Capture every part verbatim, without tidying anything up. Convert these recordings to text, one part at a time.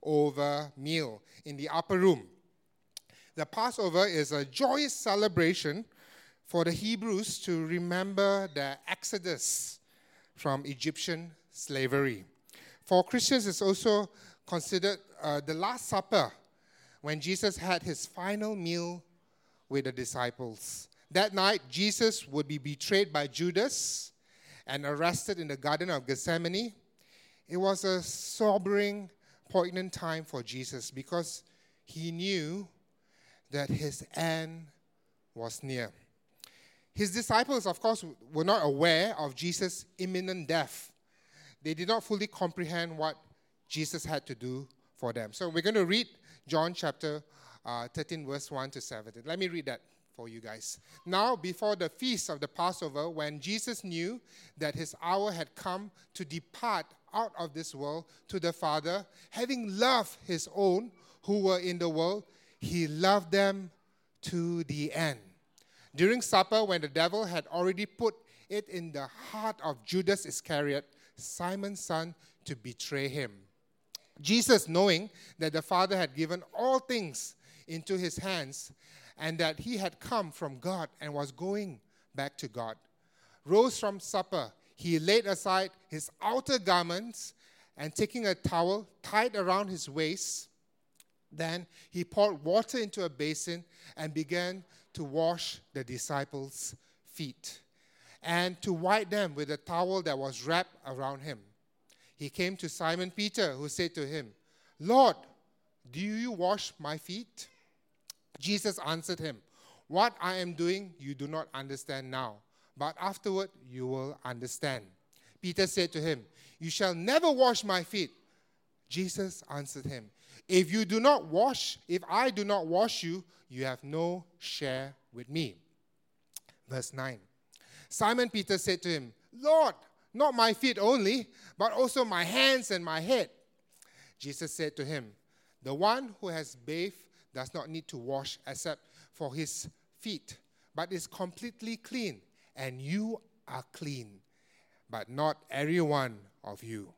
Passover meal in the upper room. The Passover is a joyous celebration for the Hebrews to remember their exodus from Egyptian slavery. For Christians, it's also considered uh, the Last Supper, when Jesus had his final meal with the disciples. That night, Jesus would be betrayed by Judas and arrested in the Garden of Gethsemane. It was a sobering, poignant time for Jesus because he knew that his end was near. His disciples, of course, were not aware of Jesus' imminent death. They did not fully comprehend what Jesus had to do for them. So we're going to read John chapter uh, thirteen, verse one to seventeen. Let me read that for you guys. Now, before the feast of the Passover, when Jesus knew that his hour had come to depart out of this world to the Father, having loved his own who were in the world, he loved them to the end. During supper, when the devil had already put it in the heart of Judas Iscariot, Simon's son, to betray him, Jesus, knowing that the Father had given all things into his hands and that he had come from God and was going back to God, rose from supper. He laid aside his outer garments and taking a towel tied around his waist, then he poured water into a basin and began to wash the disciples' feet and to wipe them with a towel that was wrapped around him. He came to Simon Peter, who said to him, "Lord, do you wash my feet?" Jesus answered him, "What I am doing you do not understand now, but afterward you will understand." Peter said to him, "You shall never wash my feet." Jesus answered him, "If you do not wash, if I do not wash you, you have no share with me." Verse nine. Simon Peter said to him, "Lord, not my feet only, but also my hands and my head." Jesus said to him, "The one who has bathed does not need to wash except for his feet, but is completely clean, and you are clean, but not every one of you."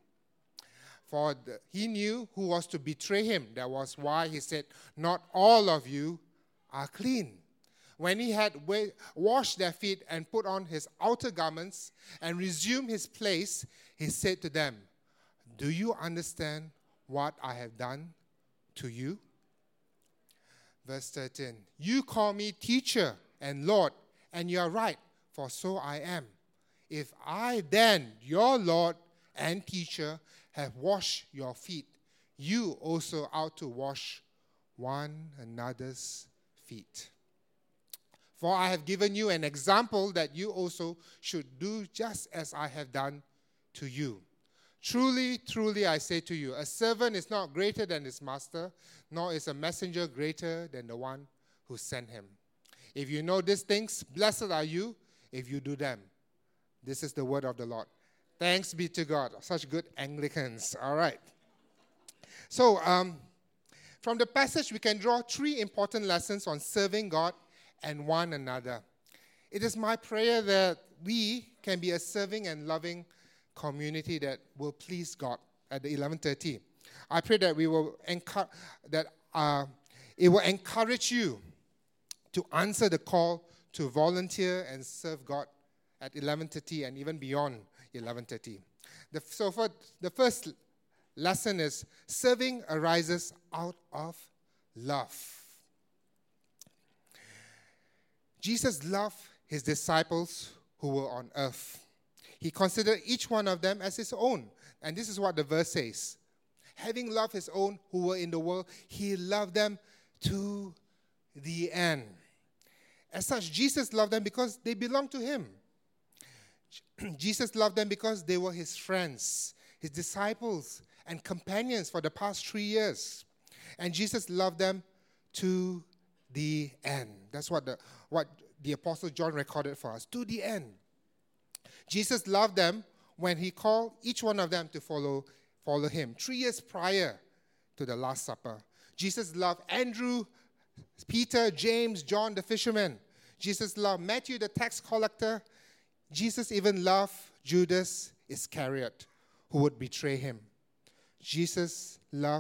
For the, he knew who was to betray him. That was why he said, "Not all of you are clean." When he had wa- washed their feet and put on his outer garments and resumed his place, he said to them, "Do you understand what I have done to you?" Verse thirteen, "You call me teacher and Lord, and you are right, for so I am. If I then, your Lord and teacher, have washed your feet, you also ought to wash one another's feet. For I have given you an example that you also should do just as I have done to you. Truly, truly, I say to you, a servant is not greater than his master, nor is a messenger greater than the one who sent him. If you know these things, blessed are you if you do them." This is the word of the Lord. Thanks be to God. Such good Anglicans. All right. So, um, from the passage, we can draw three important lessons on serving God and one another. It is my prayer that we can be a serving and loving community that will please God at the eleven thirty. I pray that we will encourage that uh, it will encourage you to answer the call to volunteer and serve God at eleven thirty and even beyond eleven thirty. The, so for the first lesson is serving arises out of love. Jesus loved his disciples who were on earth. He considered each one of them as his own. And this is what the verse says. Having loved his own who were in the world, he loved them to the end. As such, Jesus loved them because they belonged to him. Jesus loved them because they were his friends, his disciples, and companions for the past three years. And Jesus loved them to the end. That's what the, what the Apostle John recorded for us, to the end. Jesus loved them when he called each one of them to follow, follow him, three years prior to the Last Supper. Jesus loved Andrew, Peter, James, John, the fishermen. Jesus loved Matthew, the tax collector. Jesus even loved Judas Iscariot, who would betray him. Jesus loved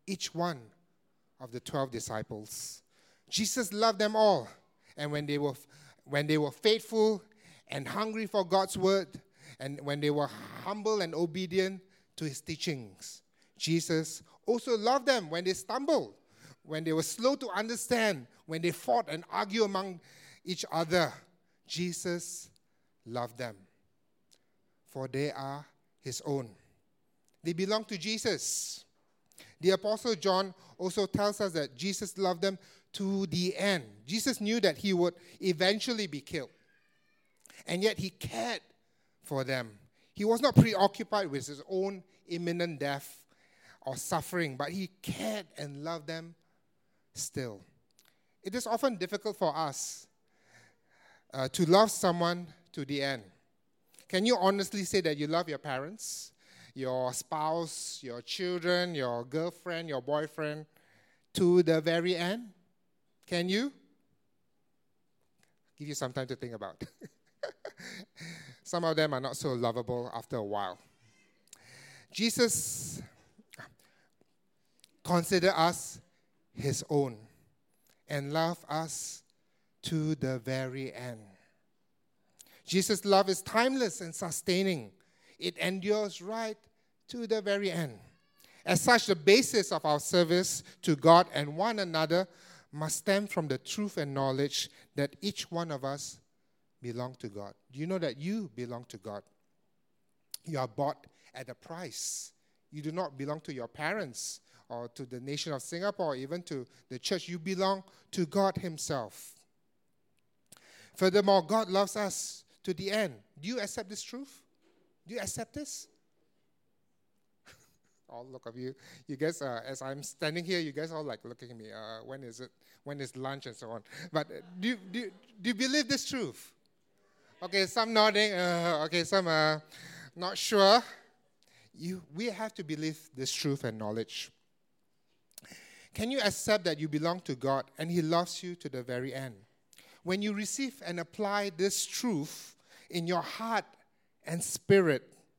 each one of the twelve disciples. Jesus loved them all. And when they were when they were faithful and hungry for God's word, and when they were humble and obedient to his teachings, Jesus also loved them when they stumbled, when they were slow to understand, when they fought and argued among each other. Jesus loved them, for they are his own. They belong to Jesus. The Apostle John also tells us that Jesus loved them to the end. Jesus knew that he would eventually be killed, and yet he cared for them. He was not preoccupied with his own imminent death or suffering, but he cared and loved them still. It is often difficult for us uh, to love someone to the end. Can you honestly say that you love your parents, your spouse, your children, your girlfriend, your boyfriend to the very end? Can you? Give you some time to think about. Some of them are not so lovable after a while. Jesus considered us his own and loved us to the very end. Jesus' love is timeless and sustaining. It endures right to the very end. As such, the basis of our service to God and one another must stem from the truth and knowledge that each one of us belong to God. Do you know that you belong to God? You are bought at a price. You do not belong to your parents or to the nation of Singapore or even to the church. You belong to God himself. Furthermore, God loves us to the end. Do you accept this truth? Do you accept this? All look of you. You guys, uh, as I'm standing here, you guys all like looking at me. Uh, when is it? When is lunch and so on? But uh, do, you, do, you, do you believe this truth? Okay, some nodding. Uh, okay, some uh, not sure. You, we have to believe this truth and knowledge. Can you accept that you belong to God and he loves you to the very end? When you receive and apply this truth in your heart and spirit,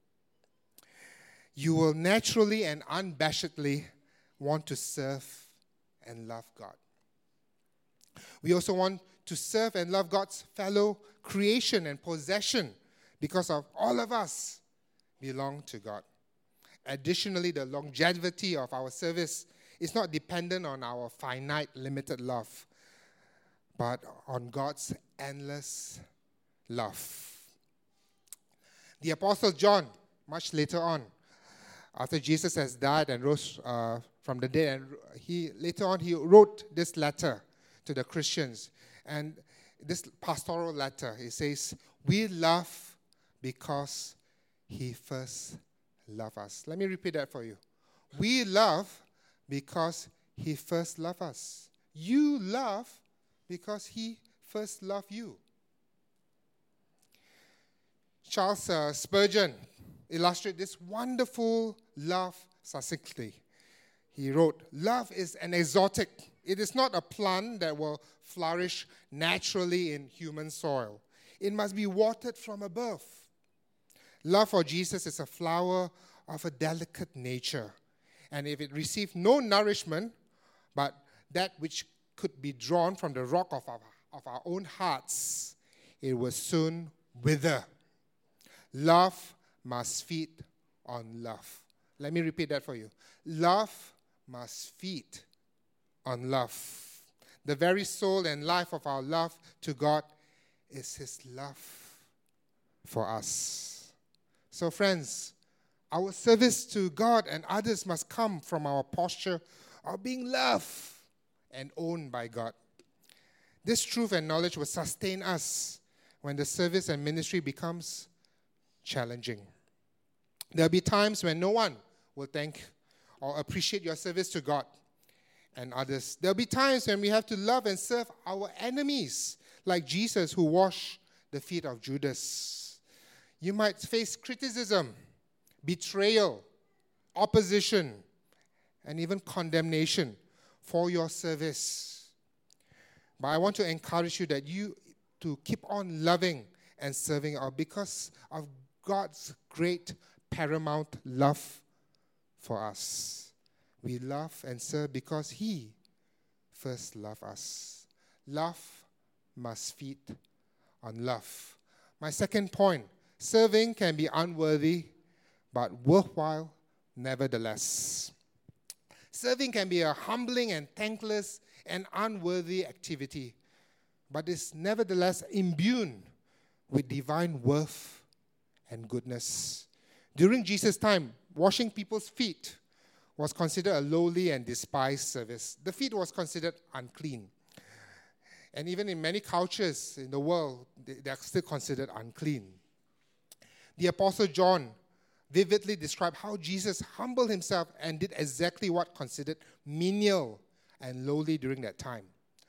you will naturally and unabashedly want to serve and love God. We also want to serve and love God's fellow creation and possession because of all of us belong to God. Additionally, the longevity of our service is not dependent on our finite, limited love, but on God's endless love. The Apostle John, much later on, after Jesus has died and rose uh, from the dead, and he later on he wrote this letter to the Christians. And this pastoral letter, he says, we love because he first loved us. Let me repeat that for you. We love because he first loved us. You love because he first loved you. Charles uh, Spurgeon illustrated this wonderful love succinctly. He wrote, love is an exotic. It is not a plant that will flourish naturally in human soil. It must be watered from above. Love for Jesus is a flower of a delicate nature. And if it receives no nourishment, but that which could be drawn from the rock of our, of our own hearts, it will soon wither. Love must feed on love. Let me repeat that for you. Love must feed on love. The very soul and life of our love to God is his love for us. So friends, our service to God and others must come from our posture of being loved and owned by God. This truth and knowledge will sustain us when the service and ministry becomes challenging. There'll be times when no one will thank or appreciate your service to God and others. There'll be times when we have to love and serve our enemies, like Jesus who washed the feet of Judas. You might face criticism, betrayal, opposition, and even condemnation for your service. But I want to encourage you that you to keep on loving and serving out because of God's great paramount love for us. We love and serve because He first loved us. Love must feed on love. My second point, serving can be unworthy, but worthwhile nevertheless. Serving can be a humbling and thankless and unworthy activity, but is nevertheless imbued with divine worth and goodness. During Jesus' time, washing people's feet was considered a lowly and despised service. The feet was considered unclean. And even in many cultures in the world, they, they are still considered unclean. The Apostle John vividly described how Jesus humbled himself and did exactly what considered menial and lowly during that time.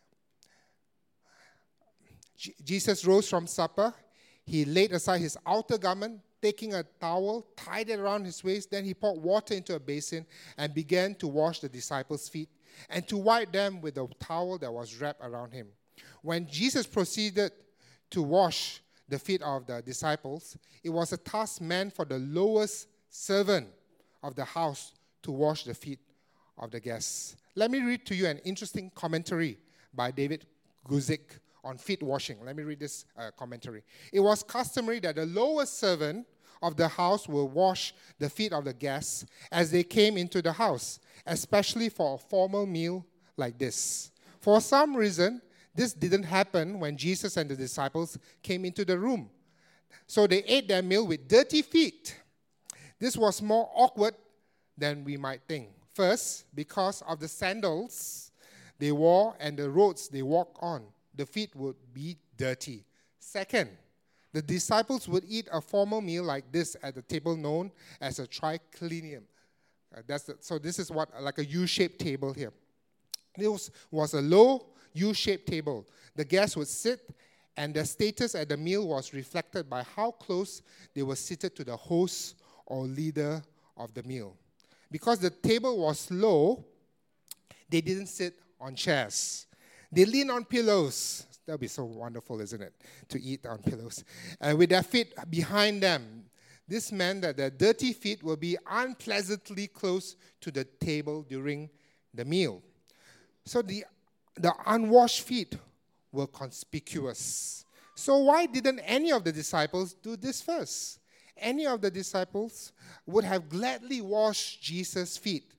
J- Jesus rose from supper. He laid aside his outer garment, taking a towel, tied it around his waist. Then he poured water into a basin and began to wash the disciples' feet and to wipe them with a towel that was wrapped around him. When Jesus proceeded to wash the feet of the disciples, it was a task meant for the lowest servant of the house to wash the feet of the guests. Let me read to you an interesting commentary by David Guzik on feet washing. Let me read this uh, commentary. It was customary that the lowest servant of the house will wash the feet of the guests as they came into the house, especially for a formal meal like this. For some reason, this didn't happen when Jesus and the disciples came into the room. So they ate their meal with dirty feet. This was more awkward than we might think. First, because of the sandals they wore and the roads they walked on, the feet would be dirty. Second, the disciples would eat a formal meal like this at the table known as a triclinium. Uh, that's the, so this is what like a U-shaped table here. This was a low U-shaped table. The guests would sit, and their status at the meal was reflected by how close they were seated to the host or leader of the meal. Because the table was low, they didn't sit on chairs. They leaned on pillows. That would be so wonderful, isn't it? To eat on pillows. And with their feet behind them. This meant that their dirty feet would be unpleasantly close to the table during the meal. So the, the unwashed feet were conspicuous. So why didn't any of the disciples do this first? Any of the disciples would have gladly washed Jesus' feet,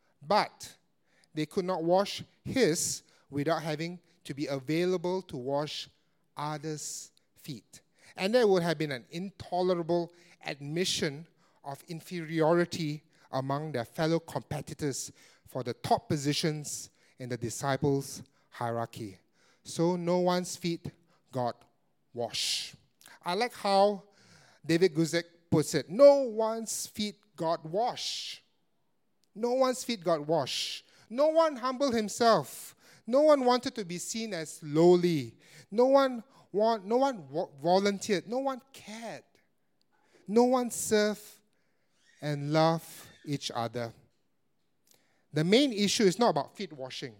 but they could not wash his without having to be available to wash others' feet. And there would have been an intolerable admission of inferiority among their fellow competitors for the top positions in the disciples' hierarchy. So no one's feet got washed. I like how David Guzik puts it. No one's feet got washed. No one's feet got washed. No one humbled himself. No one wanted to be seen as lowly. No one want, no one volunteered. No one cared. No one served and loved each other. The main issue is not about feet washing,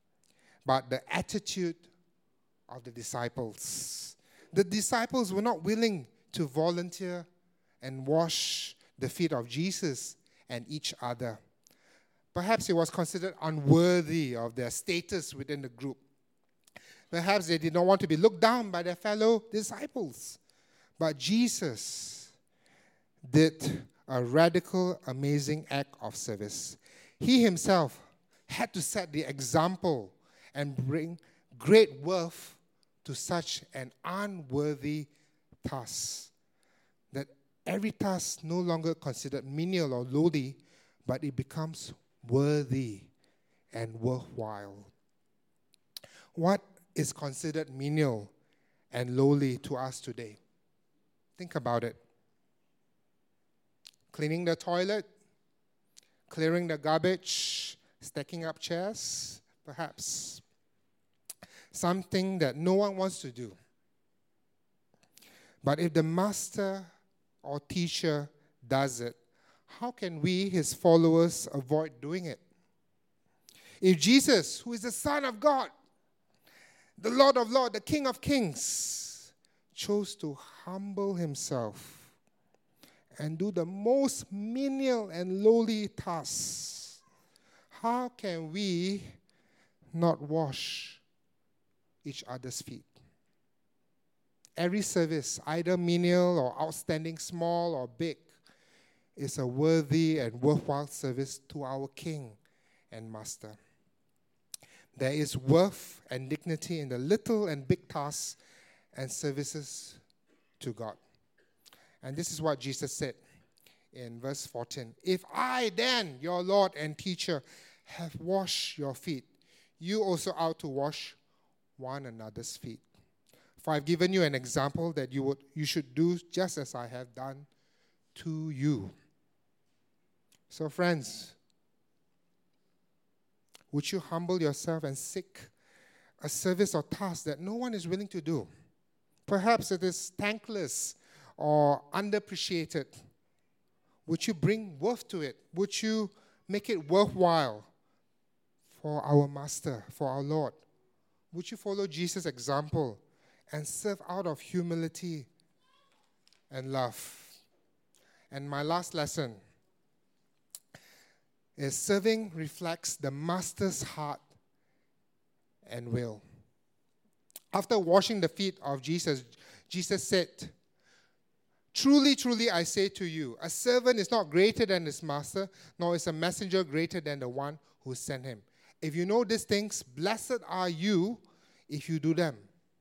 but the attitude of the disciples. The disciples were not willing to volunteer and wash the feet of Jesus and each other. Perhaps it was considered unworthy of their status within the group. Perhaps they did not want to be looked down by their fellow disciples. But Jesus did a radical, amazing act of service. He himself had to set the example and bring great worth to such an unworthy task. That every task no longer considered menial or lowly, but it becomes worthy and worthwhile. What is considered menial and lowly to us today? Think about it. Cleaning the toilet, clearing the garbage, stacking up chairs, perhaps. Something that no one wants to do. But if the master or teacher does it, how can we, his followers, avoid doing it? If Jesus, who is the Son of God, the Lord of Lords, the King of Kings, chose to humble himself and do the most menial and lowly tasks, how can we not wash each other's feet? Every service, either menial or outstanding, small or big, is a worthy and worthwhile service to our King and Master. There is worth and dignity in the little and big tasks and services to God. And this is what Jesus said in verse fourteen. If I then, your Lord and teacher, have washed your feet, you also ought to wash one another's feet. For I've given you an example that you would you should do just as I have done to you. So friends, would you humble yourself and seek a service or task that no one is willing to do? Perhaps it is thankless or underappreciated. Would you bring worth to it? Would you make it worthwhile for our Master, for our Lord? Would you follow Jesus' example and serve out of humility and love? And my last lesson is serving reflects the Master's heart and will. After washing the feet of Jesus, Jesus said, truly, truly, I say to you, a servant is not greater than his master, nor is a messenger greater than the one who sent him. If you know these things, blessed are you if you do them.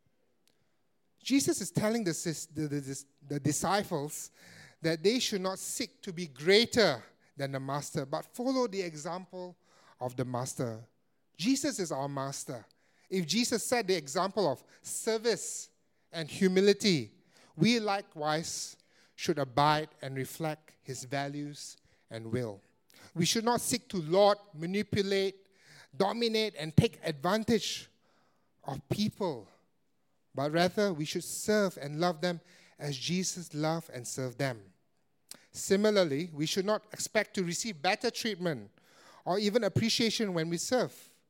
Jesus is telling the, the, the, the disciples that they should not seek to be greater than the master, but follow the example of the master. Jesus is our master. If Jesus set the example of service and humility, we likewise should abide and reflect his values and will. We should not seek to lord, manipulate, dominate, and take advantage of people, but rather we should serve and love them as Jesus loved and served them. Similarly, we should not expect to receive better treatment or even appreciation when we serve.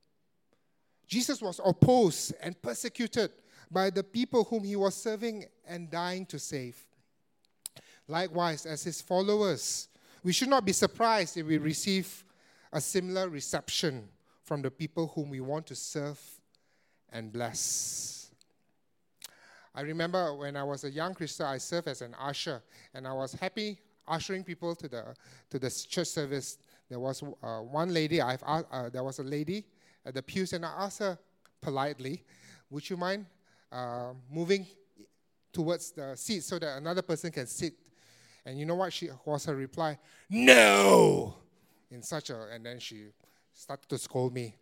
Jesus was opposed and persecuted by the people whom he was serving and dying to save. Likewise, as his followers, we should not be surprised if we receive a similar reception from the people whom we want to serve and bless. I remember when I was a young Christian, I served as an usher, and I was happy ushering people to the to the church service. There was uh, one lady, I've uh, there was a lady at the pews, and I asked her politely, would you mind uh, moving towards the seat so that another person can sit? And you know what she was her reply? No! In such a, and then she started to scold me.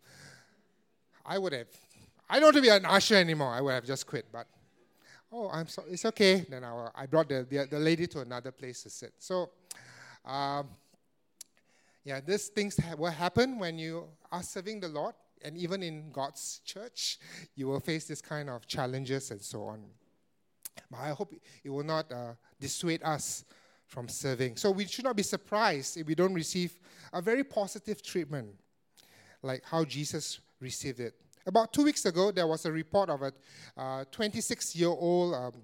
I would have, I don't want to be an usher anymore. I would have just quit, but oh, I'm sorry, it's okay. Then I, I brought the, the, the lady to another place to sit. So, um, yeah, these things ha- will happen when you are serving the Lord, and even in God's church, you will face this kind of challenges and so on. But I hope it will not uh, dissuade us from serving. So we should not be surprised if we don't receive a very positive treatment, like how Jesus received it. About two weeks ago, there was a report of a uh, twenty-six-year-old um,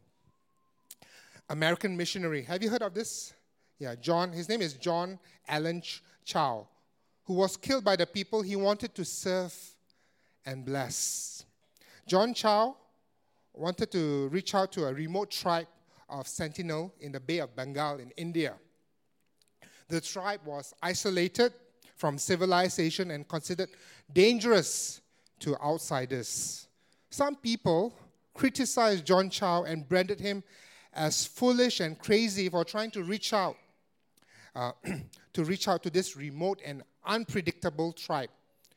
American missionary. Have you heard of this? Yeah, John. His name is John Allen Chow, who was killed by the people he wanted to serve and bless. John Chow wanted to reach out to a remote tribe of Sentinel in the Bay of Bengal in India. The tribe was isolated from civilization and considered dangerous to outsiders. Some people criticized John Chow and branded him as foolish and crazy for trying to reach out uh, to reach out to this remote and unpredictable tribe.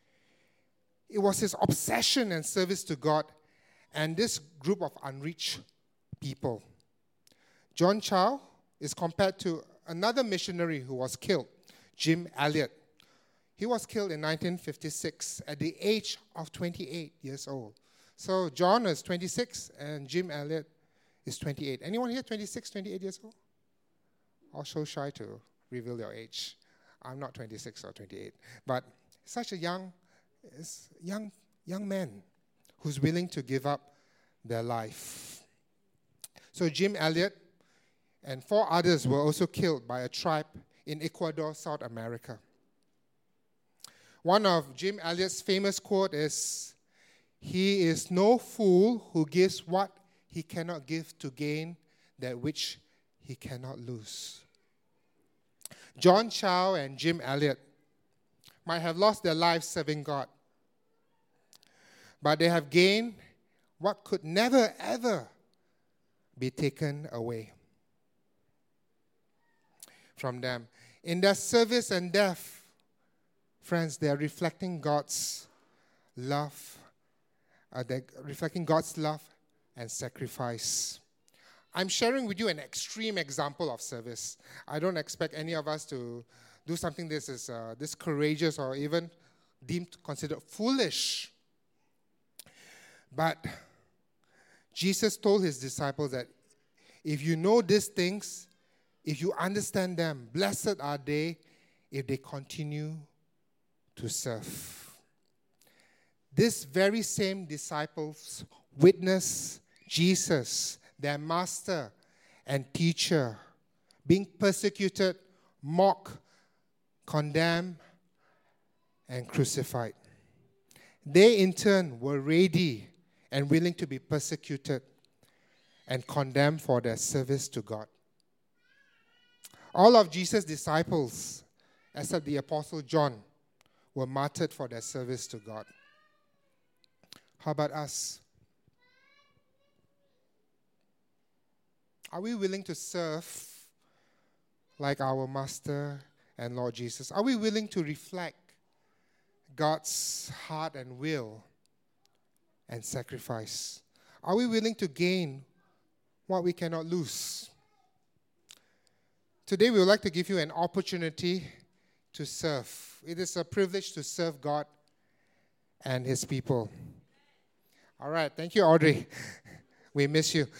It was his obsession and service to God and this group of unreached people. John Chow is compared to another missionary who was killed, Jim Elliot. He was killed in nineteen fifty-six at the age of twenty-eight years old. So John is twenty-six and Jim Elliot is twenty-eight. Anyone here twenty-six, twenty-eight years old? Or so shy to reveal your age. I'm not twenty-six or twenty-eight. But such a young, young, young man who's willing to give up their life. So Jim Elliot and four others were also killed by a tribe in Ecuador, South America. One of Jim Elliot's famous quote is, "He is no fool who gives what he cannot give to gain that which he cannot lose." John Chow and Jim Elliot might have lost their lives serving God, but they have gained what could never, ever be taken away from them. In their service and death, friends, they are reflecting God's love, uh, they're reflecting God's love and sacrifice. I'm sharing with you an extreme example of service. I don't expect any of us to do something this is uh, this courageous or even deemed considered foolish. But Jesus told his disciples that if you know these things, if you understand them, blessed are they if they continue to serve. These very same disciples witness Jesus, their master and teacher, being persecuted, mocked, condemned, and crucified. They in turn were ready and willing to be persecuted and condemned for their service to God. All of Jesus' disciples, except the Apostle John, were martyred for their service to God. How about us? Are we willing to serve like our Master and Lord Jesus? Are we willing to reflect God's heart and will and sacrifice? Are we willing to gain what we cannot lose? Today we would like to give you an opportunity to serve. It is a privilege to serve God and His people. All right, thank you, Audrey. We miss you.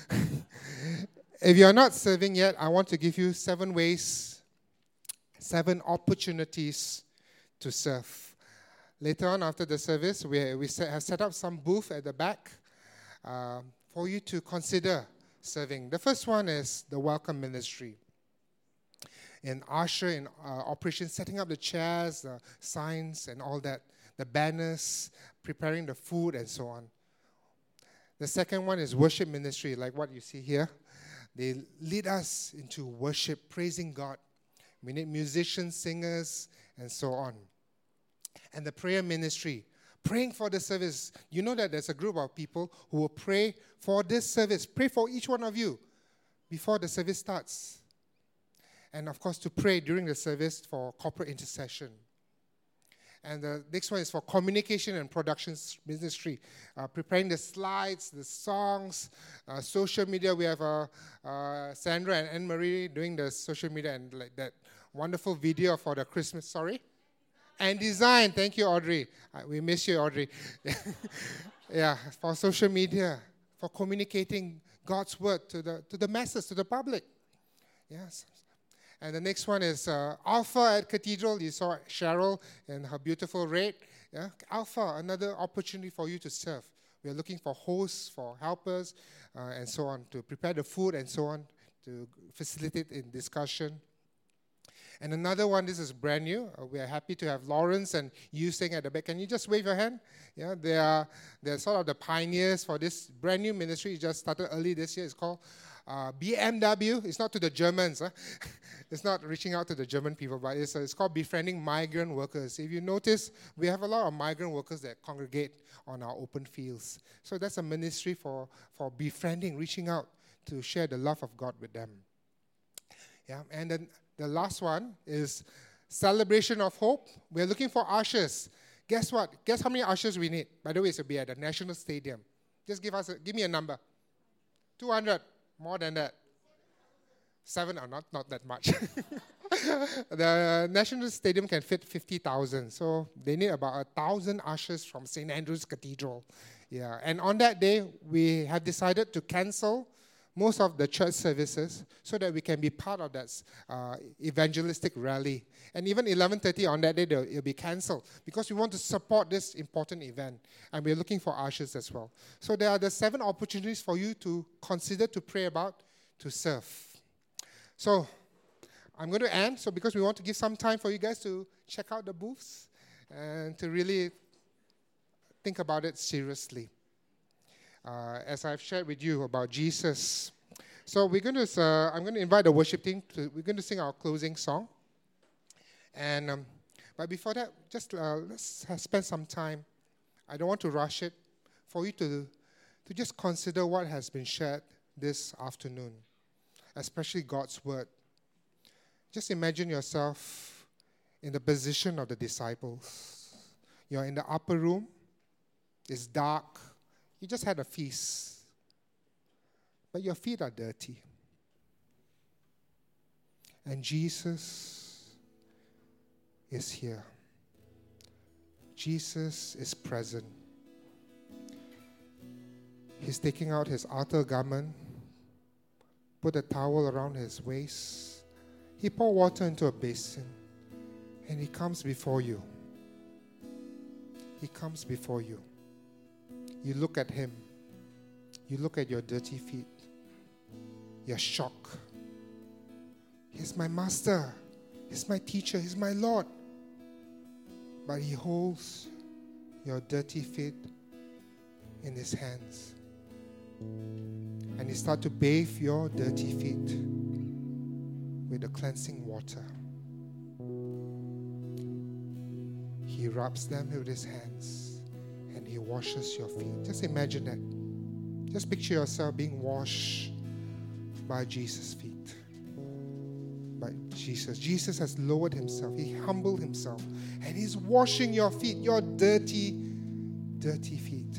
If you are not serving yet, I want to give you seven ways, seven opportunities to serve. Later on, after the service, we, we have set up some booth at the back uh, for you to consider serving. The first one is the welcome ministry. In usher, in uh, operation, setting up the chairs, the signs, and all that, the banners, preparing the food, and so on. The second one is worship ministry, like what you see here. They lead us into worship, praising God. We need musicians, singers, and so on. And the prayer ministry, praying for the service. You know that there's a group of people who will pray for this service. Pray for each one of you before the service starts. And of course, to pray during the service for corporate intercession. And the next one is for communication and production ministry, uh, preparing the slides, the songs, uh, social media. We have uh, uh, Sandra and Anne-Marie doing the social media and like that wonderful video for the Christmas. Sorry? And design. Thank you, Audrey. Uh, we miss you, Audrey. Yeah, for social media, for communicating God's word to the to the masses, to the public. Yes. And the next one is uh, Alpha at Cathedral. You saw Cheryl in her beautiful red. Yeah? Alpha, another opportunity for you to serve. We are looking for hosts, for helpers, uh, and so on, to prepare the food and so on, to facilitate in discussion. And another one, this is brand new. Uh, we are happy to have Lawrence and you staying at the back. Can you just wave your hand? Yeah, they are they're sort of the pioneers for this brand new ministry. It just started early this year. It's called uh, B M W. It's not to the Germans. Huh? It's not reaching out to the German people, but it's, uh, it's called Befriending Migrant Workers. If you notice, we have a lot of migrant workers that congregate on our open fields. So that's a ministry for, for befriending, reaching out to share the love of God with them. Yeah, and then the last one is Celebration of Hope. We're looking for ushers. Guess what? Guess how many ushers we need? By the way, it's to be at the National Stadium. Just give us a, give me a number. two hundred. More than that. Seven or not, not that much. The National Stadium can fit fifty thousand. So they need about one thousand ushers from Saint Andrew's Cathedral. Yeah, and on that day, we have decided to cancel most of the church services so that we can be part of that uh, evangelistic rally. And even eleven thirty on that day, it will be cancelled because we want to support this important event. And we're looking for ushers as well. So there are the seven opportunities for you to consider, to pray about, to serve. So I'm going to end. So because we want to give some time for you guys to check out the booths and to really think about it seriously. Uh, as I've shared with you about Jesus. So we're going to, uh, I'm going to invite the worship team to, we're going to sing our closing song. And, um, but before that, just uh, let's uh, spend some time. I don't want to rush it, for you to, to just consider what has been shared this afternoon, especially God's word. Just imagine yourself in the position of the disciples. You're in the upper room. It's dark. You just had a feast. But your feet are dirty. And Jesus is here. Jesus is present. He's taking out his outer garment, put a towel around his waist. He poured water into a basin, and he comes before you. He comes before you. You look at him. You look at your dirty feet. You're shocked. He's my master. He's my teacher. He's my Lord. But he holds your dirty feet in his hands. And he starts to bathe your dirty feet with the cleansing water. He rubs them with his hands and he washes your feet. Just imagine that. Just picture yourself being washed by Jesus' feet. By Jesus. Jesus has lowered himself. He humbled himself. And he's washing your feet, your dirty, dirty feet.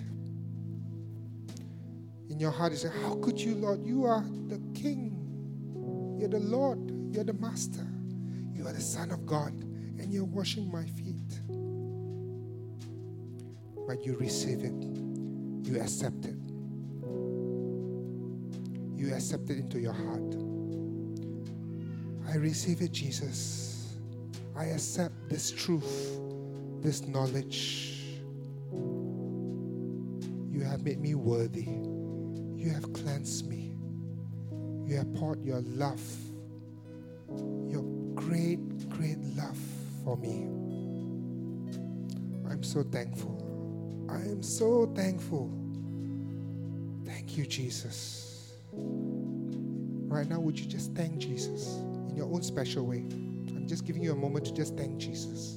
In your heart, you say, how could you, Lord? You are the King. You're the Lord. You're the Master. You are the Son of God. And you're washing my feet. But you receive it. You accept it. You accept it into your heart. I receive it, Jesus. I accept this truth, this knowledge. You have made me worthy. You have cleansed me. You have poured your love, your great, great love for me. I'm so thankful. I am so thankful. Thank you, Jesus. Right now, would you just thank Jesus in your own special way? I'm just giving you a moment to just thank Jesus.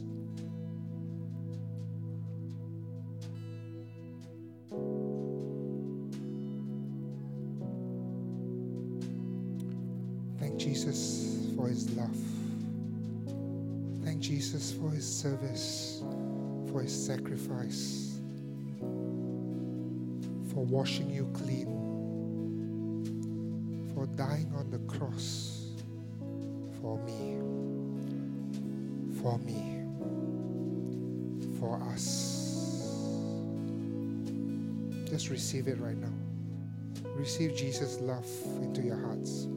Thank Jesus for his love. Thank Jesus for his service, for his sacrifice, for washing you clean, for dying on the cross for me, for me, for us. Just receive it right now. Receive Jesus' love into your hearts.